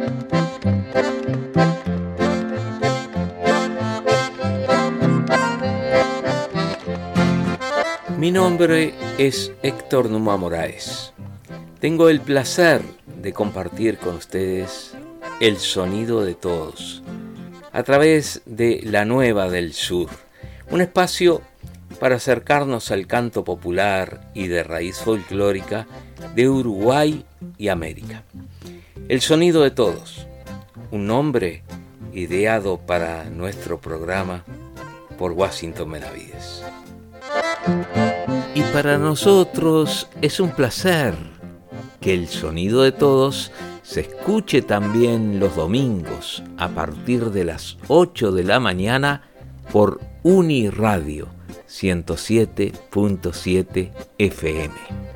Mi nombre es Héctor Numa Moraes. Tengo el placer de compartir con ustedes el sonido de todos a través de La Nueva del Sur, un espacio para acercarnos al canto popular y de raíz folclórica de Uruguay y América. El sonido de todos, un nombre ideado para nuestro programa por Washington Benavides. Y para nosotros es un placer que el sonido de todos se escuche también los domingos a partir de las 8 de la mañana por Uniradio 107.7 FM.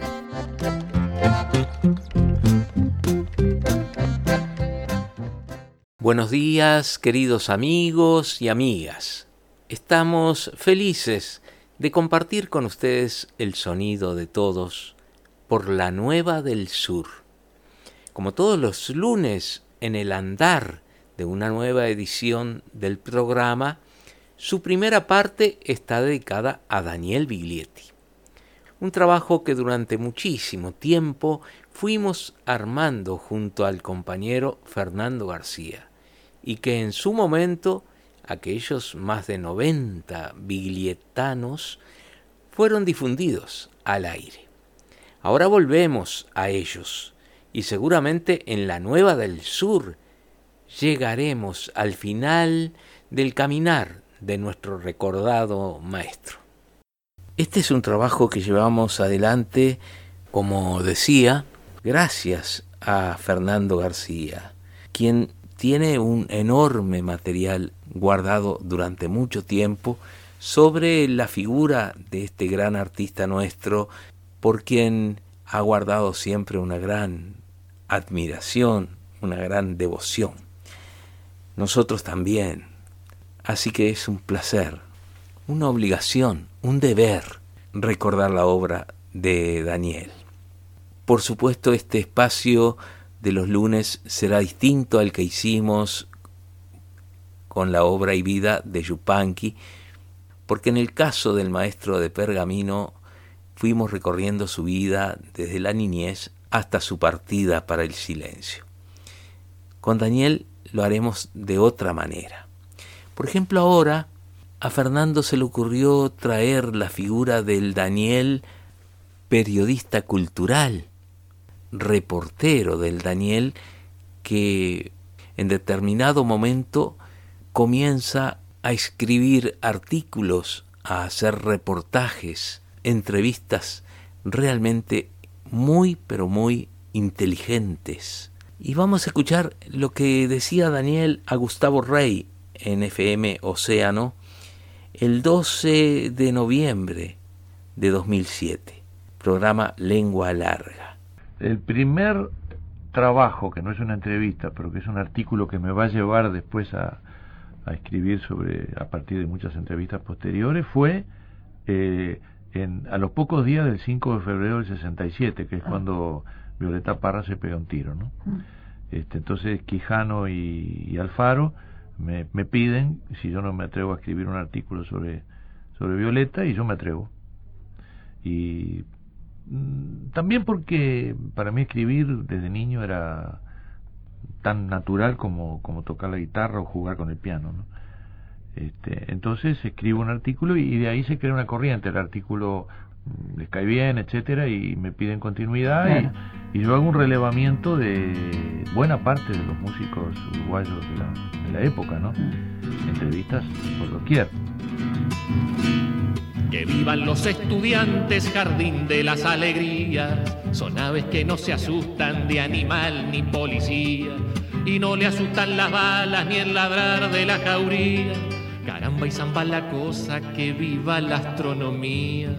Buenos días, queridos amigos y amigas. Estamos felices de compartir con ustedes el sonido de todos por La Nueva del Sur. Como todos los lunes en el andar de una nueva edición del programa, su primera parte está dedicada a Daniel Biglietti. Un trabajo que durante muchísimo tiempo fuimos armando junto al compañero Fernando García y que en su momento aquellos más de 90 biglietanos fueron difundidos al aire. Ahora volvemos a ellos y seguramente en La Nueva del Sur llegaremos al final del caminar de nuestro recordado maestro. Este es un trabajo que llevamos adelante, como decía, gracias a Fernando García, quien tiene un enorme material guardado durante mucho tiempo sobre la figura de este gran artista nuestro, por quien ha guardado siempre una gran admiración, una gran devoción. Nosotros también. Así que es un placer, una obligación, un deber recordar la obra de Daniel. Por supuesto, este espacio de los lunes será distinto al que hicimos con la obra y vida de Yupanqui, porque en el caso del maestro de Pergamino fuimos recorriendo su vida desde la niñez hasta su partida para el silencio. Con Daniel lo haremos de otra manera. Por ejemplo, ahora a Fernando se le ocurrió traer la figura del Daniel periodista cultural, reportero del Daniel que en determinado momento comienza a escribir artículos, a hacer reportajes, entrevistas realmente muy, pero muy inteligentes. Y vamos a escuchar lo que decía Daniel a Gustavo Rey en FM Océano el 12 de noviembre de 2007, programa Lengua Larga. El primer trabajo, que no es una entrevista, pero que es un artículo que me va a llevar después a escribir a partir de muchas entrevistas posteriores, fue a los pocos días del 5 de febrero del 67, que es cuando Violeta Parra se pega un tiro, ¿no? Entonces Quijano y Alfaro me piden si yo no me atrevo a escribir un artículo sobre Violeta, y yo me atrevo. Y también porque para mí escribir desde niño era tan natural como tocar la guitarra o jugar con el piano, ¿no? Entonces escribo un artículo y de ahí se crea una corriente. El artículo les cae bien, etcétera, y me piden continuidad, y yo hago un relevamiento de buena parte de los músicos uruguayos de la época, ¿no? Entrevistas por doquier. Que vivan los estudiantes, jardín de las alegrías. Son aves que no se asustan de animal ni policía, y no le asustan las balas ni el ladrar de la jauría. Caramba y zamba la cosa, que viva la astronomía.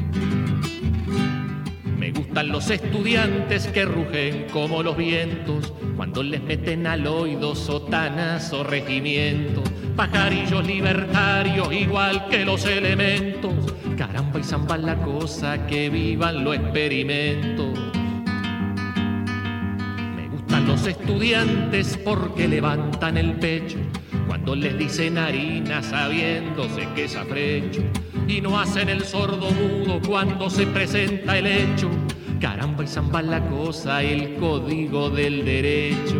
Me gustan los estudiantes que rugen como los vientos cuando les meten al oído sotanas o regimientos. Pajarillos libertarios igual que los elementos. Caramba y zamba la cosa, que vivan los experimentos. Me gustan gustan los estudiantes porque levantan el pecho cuando les dicen harina sabiéndose que es afrecho, y no hacen el sordo mudo cuando se presenta el hecho. Caramba y zamba la cosa, el código del derecho.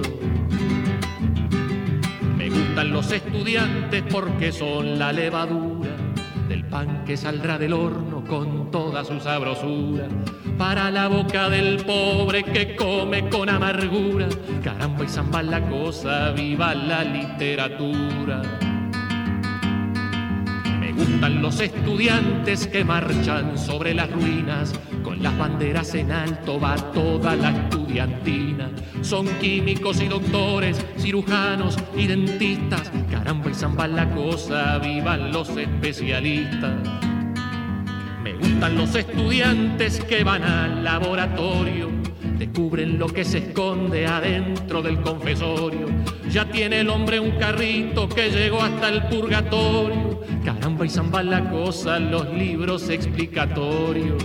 Me gustan los estudiantes porque son la levadura del pan que saldrá del horno con toda su sabrosura para la boca del pobre que come con amargura. Caramba y zamba la cosa, viva la literatura. Me gustan los estudiantes que marchan sobre las ruinas, con las banderas en alto va toda la estudiantina. Son químicos y doctores, cirujanos y dentistas. Caramba y zamba la cosa, vivan los especialistas. Me gustan los estudiantes que van al laboratorio, descubren lo que se esconde adentro del confesorio. Ya tiene el hombre un carrito que llegó hasta el purgatorio. Caramba y zamba la cosa, los libros explicatorios.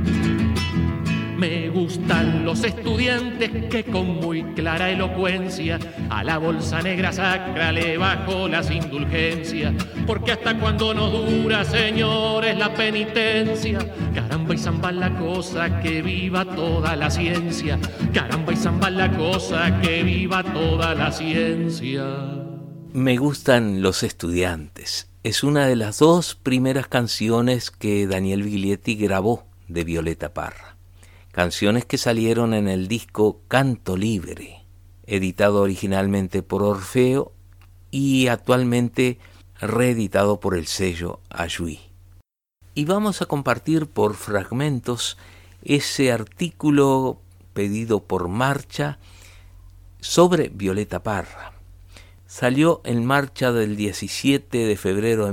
Me gustan los estudiantes que con muy clara elocuencia a la bolsa negra sacra le bajo las indulgencias, porque hasta cuando nos dura, señores, la penitencia. Caramba y zamba la cosa, que viva toda la ciencia. Caramba y zamba la cosa, que viva toda la ciencia. Me gustan los estudiantes. Es una de las dos primeras canciones que Daniel Biglietti grabó de Violeta Parra. Canciones que salieron en el disco Canto Libre, editado originalmente por Orfeo y actualmente reeditado por el sello Ayuí. Y vamos a compartir por fragmentos ese artículo pedido por Marcha sobre Violeta Parra. Salió en Marcha del 17 de febrero de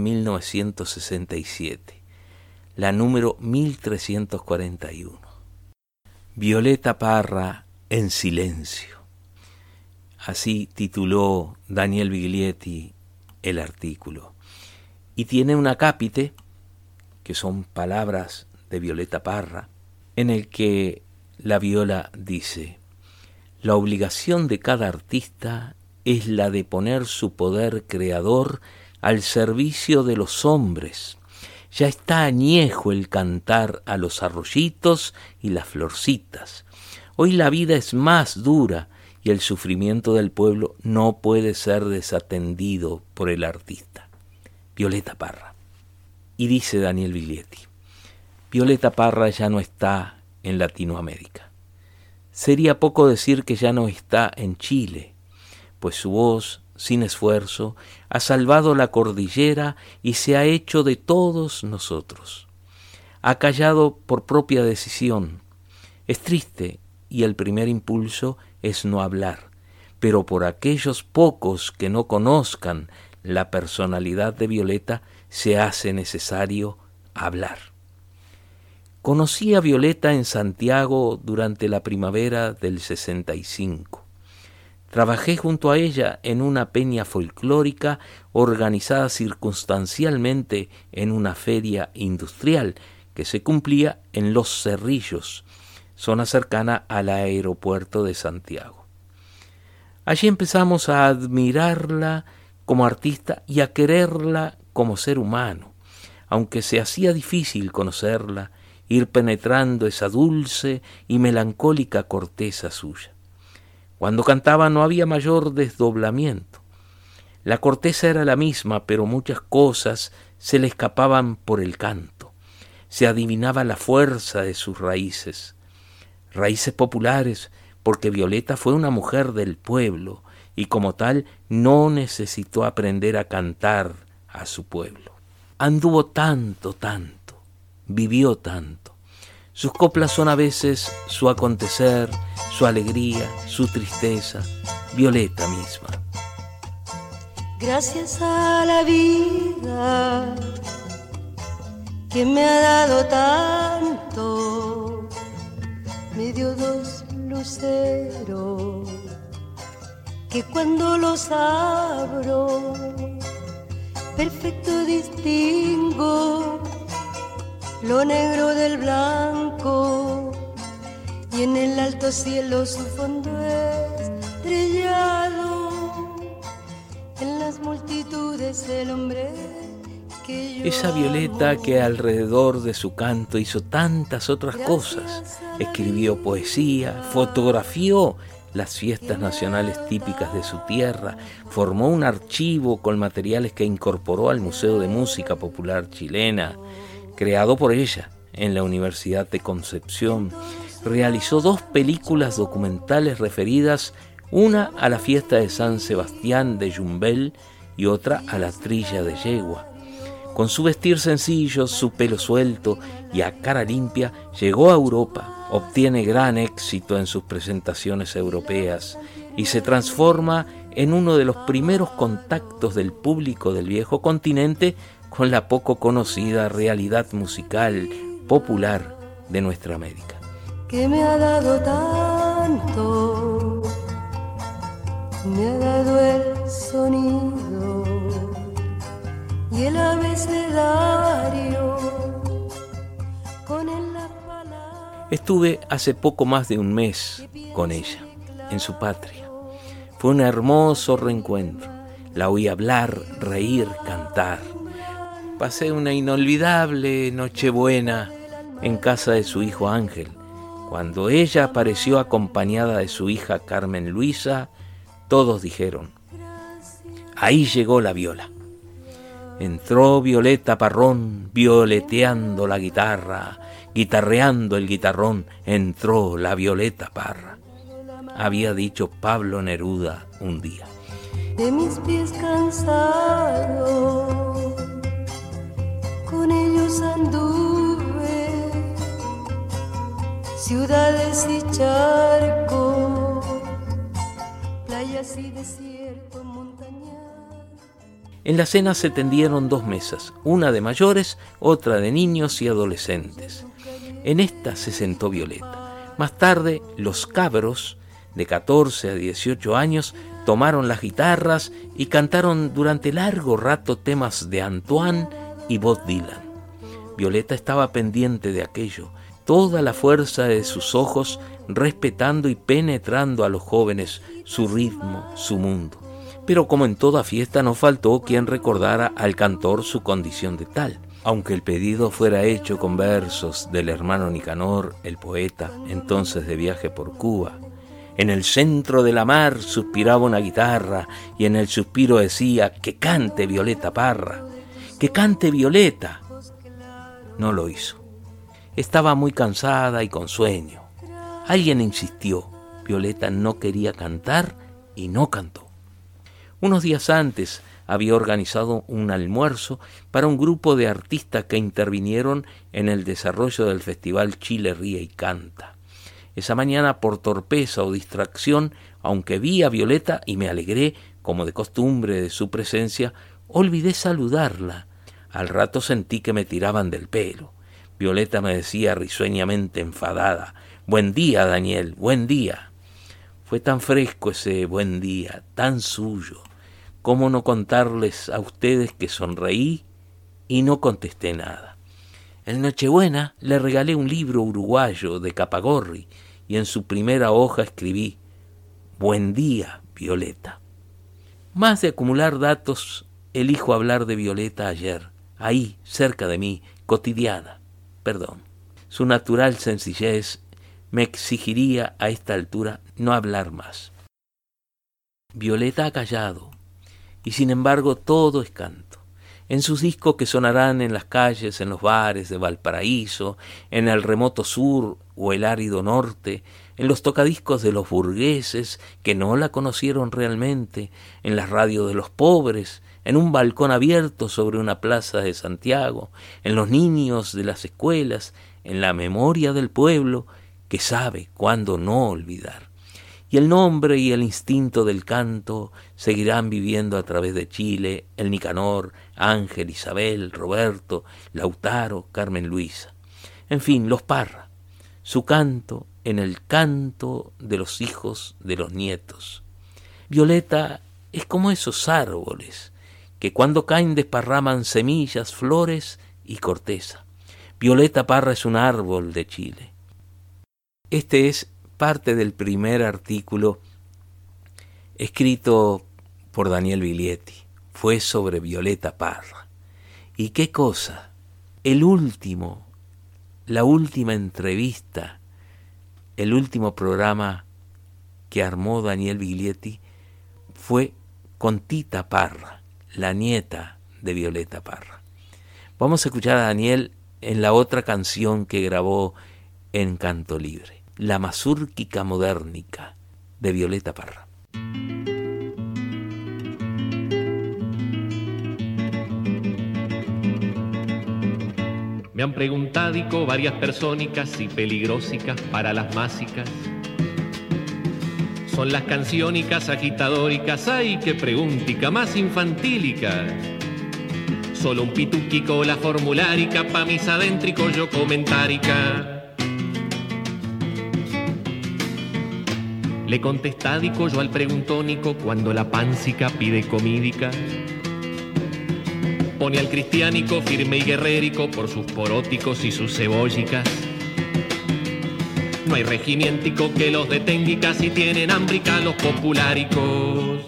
1967, la número 1341. Violeta Parra en silencio. Así tituló Daniel Biglietti el artículo. Y tiene un acápite, que son palabras de Violeta Parra, en el que la Viola dice: la obligación de cada artista es la de poner su poder creador al servicio de los hombres. Ya está añejo el cantar a los arroyitos y las florcitas. Hoy la vida es más dura y el sufrimiento del pueblo no puede ser desatendido por el artista. Violeta Parra. Y dice Daniel Biglietti: Violeta Parra ya no está en Latinoamérica. Sería poco decir que ya no está en Chile, pues su voz, sin esfuerzo, ha salvado la cordillera y se ha hecho de todos nosotros. Ha callado por propia decisión. Es triste y el primer impulso es no hablar, pero por aquellos pocos que no conozcan la personalidad de Violeta se hace necesario hablar. Conocí a Violeta en Santiago durante la primavera del 65. Trabajé junto a ella en una peña folclórica organizada circunstancialmente en una feria industrial que se cumplía en Los Cerrillos, zona cercana al aeropuerto de Santiago. Allí empezamos a admirarla como artista y a quererla como ser humano, aunque se hacía difícil conocerla, ir penetrando esa dulce y melancólica corteza suya. Cuando cantaba no había mayor desdoblamiento. La corteza era la misma, pero muchas cosas se le escapaban por el canto. Se adivinaba la fuerza de sus raíces. Raíces populares, porque Violeta fue una mujer del pueblo y como tal no necesitó aprender a cantar a su pueblo. Anduvo tanto, vivió tanto. Sus coplas son a veces su acontecer, su alegría, su tristeza, Violeta misma. Gracias a la vida que me ha dado tanto, me dio dos luceros que cuando los abro perfecto distingo lo negro del blanco, y en el alto cielo su fondo es virtudes el hombre que yo Esa Violeta que alrededor de su canto hizo tantas otras cosas. Escribió poesía, fotografió las fiestas nacionales típicas de su tierra, formó un archivo con materiales que incorporó al Museo de Música Popular Chilena, creado por ella en la Universidad de Concepción. Realizó 2 películas documentales referidas, una a la fiesta de San Sebastián de Yumbel y otra a la trilla de yegua. Con su vestir sencillo, su pelo suelto y a cara limpia, llegó a Europa, obtiene gran éxito en sus presentaciones europeas y se transforma en uno de los primeros contactos del público del viejo continente con la poco conocida realidad musical popular de nuestra América. Que me ha dado tanto, me ha dado el sonido y el abecedario con la palabra. Estuve hace poco más de un mes con ella, en su patria. Fue un hermoso reencuentro. La oí hablar, reír, cantar. Pasé una inolvidable Nochebuena en casa de su hijo Ángel. Cuando ella apareció acompañada de su hija Carmen Luisa, todos dijeron: ahí llegó la Viola. Entró Violeta Parrón, violeteando la guitarra, guitarreando el guitarrón, entró la Violeta Parra. Había dicho Pablo Neruda un día. De mis pies cansados, con ellos anduve, ciudades y charcos, playas y desiertos, montañas. En la cena se tendieron 2 mesas, una de mayores, otra de niños y adolescentes. En esta se sentó Violeta. Más tarde, los cabros, de 14 a 18 años, tomaron las guitarras y cantaron durante largo rato temas de Antoine y Bob Dylan. Violeta estaba pendiente de aquello, toda la fuerza de sus ojos respetando y penetrando a los jóvenes, su ritmo, su mundo. Pero como en toda fiesta no faltó quien recordara al cantor su condición de tal. Aunque el pedido fuera hecho con versos del hermano Nicanor, el poeta, entonces de viaje por Cuba. En el centro de la mar suspiraba una guitarra y en el suspiro decía: que cante Violeta Parra, que cante Violeta. No lo hizo. Estaba muy cansada y con sueño. Alguien insistió. Violeta no quería cantar y no cantó. Unos días antes había organizado un almuerzo para un grupo de artistas que intervinieron en el desarrollo del festival Chile Ríe y Canta. Esa mañana, por torpeza o distracción, aunque vi a Violeta y me alegré, como de costumbre, de su presencia, olvidé saludarla. Al rato sentí que me tiraban del pelo. Violeta me decía risueñamente enfadada: buen día, Daniel, buen día. Fue tan fresco ese buen día, tan suyo. ¿Cómo no contarles a ustedes que sonreí y no contesté nada? En Nochebuena le regalé un libro uruguayo de Capagorri y en su primera hoja escribí: buen día, Violeta. Más de acumular datos, elijo hablar de Violeta ayer, ahí, cerca de mí, cotidiana. Perdón. Su natural sencillez me exigiría a esta altura no hablar más. Violeta ha callado, y sin embargo todo es canto. En sus discos que sonarán en las calles, en los bares de Valparaíso, en el remoto sur o el árido norte, en los tocadiscos de los burgueses que no la conocieron realmente, en las radios de los pobres, en un balcón abierto sobre una plaza de Santiago, en los niños de las escuelas, en la memoria del pueblo que sabe cuándo no olvidar. Y el nombre y el instinto del canto seguirán viviendo a través de Chile, el Nicanor, Ángel, Isabel, Roberto, Lautaro, Carmen Luisa. En fin, los Parra. Su canto en el canto de los hijos de los nietos. Violeta es como esos árboles que cuando caen desparraman semillas, flores y corteza. Violeta Parra es un árbol de Chile. Este es parte del primer artículo escrito por Daniel Biglietti. fue sobre Violeta Parra. ¿Y qué cosa? La última entrevista, el último programa que armó Daniel Biglietti fue con Tita Parra, la nieta de Violeta Parra. Vamos a escuchar a Daniel en la otra canción que grabó en Canto Libre, La Mazúrquica Modernica de Violeta Parra. Me han preguntado varias persónicas y peligrosicas para las másicas. Son las canciónicas agitadóricas, ay, qué preguntica más infantílica. Solo un pituquico la formulárica, pa' mis adéntricos yo comentárica. Le contestádico yo al preguntónico cuando la páncica pide comídica. Pone al cristiánico firme y guerrérico por sus poróticos y sus cebollicas. No hay regimientico que los detenga si tienen hámbrica los populáricos.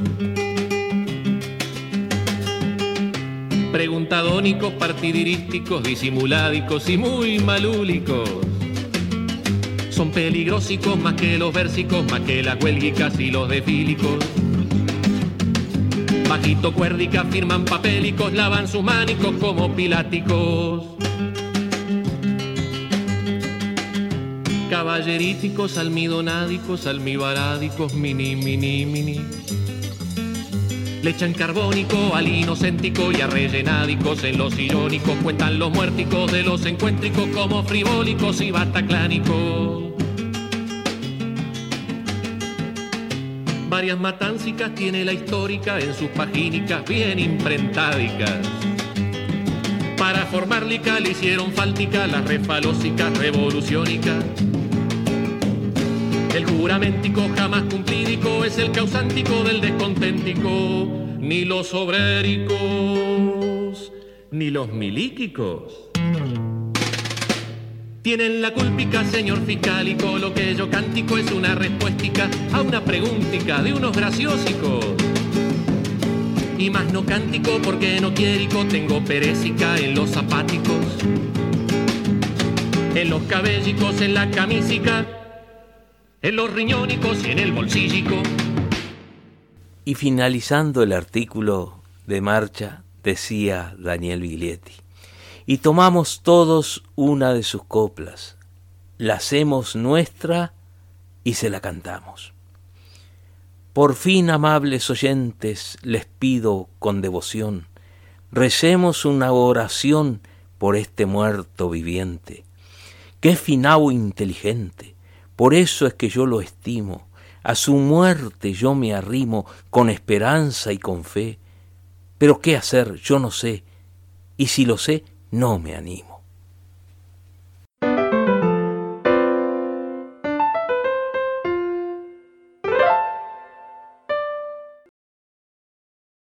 Preguntadónicos, partidirísticos, disimuládicos y muy malúlicos. Son peligrosicos más que los versicos, más que las huelguicas y los defílicos. Bajito cuérdica firman papélicos, lavan sus mánicos como piláticos. Caballeríticos, almidonádicos, almibarádicos, mini. Le echan carbónico al inocéntico y a rellenádicos en los irónicos. Cuentan los muérticos de los encuéntricos como frivólicos y bataclánicos. Varias matáncicas tiene la histórica en sus pagínicas bien imprentádicas. Para formarlica le hicieron fáltica las refalósicas revoluciónicas. El juramentico jamás cumplídico es el causántico del desconténtico. Ni los obréricos, ni los milíquicos tienen la culpica, señor fiscalico. Lo que yo cántico es una respuestica a una preguntica de unos graciosicos. Y más no cántico porque no quierico, tengo perésica en los zapáticos, en los cabellicos, en la camisica, en los riñónicos y en el bolsillico. Y finalizando el artículo de marcha, decía Daniel Biglietti: y tomamos todos una de sus coplas, la hacemos nuestra y se la cantamos. Por fin, amables oyentes, les pido con devoción, recemos una oración por este muerto viviente. Qué finao inteligente, por eso es que yo lo estimo, a su muerte yo me arrimo con esperanza y con fe. Pero qué hacer yo no sé, y si lo sé, no me animo.